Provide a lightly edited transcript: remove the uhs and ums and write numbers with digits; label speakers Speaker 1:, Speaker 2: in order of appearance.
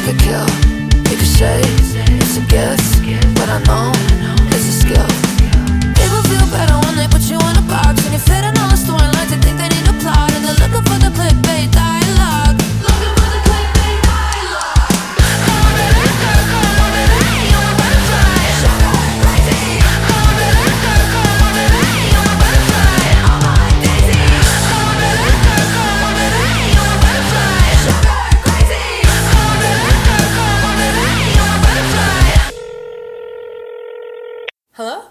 Speaker 1: could kill. You could say it's a gift, but I know it's a skill. People feel better when they put you in a box, and you're fitting all the storylines and think they need a plot, and they're looking for the clickbait dialogue. Looking for the clickbait dialogue. Come on, baby, come on, baby, you're my butterfly. Sugar crazy. Come on, baby, come on, baby, you're my butterfly. Oh my daisy. Come on, baby, come on, baby, you're my butterfly. Sugar crazy. Come on, baby, come on, baby, you're my butterfly.
Speaker 2: Hello?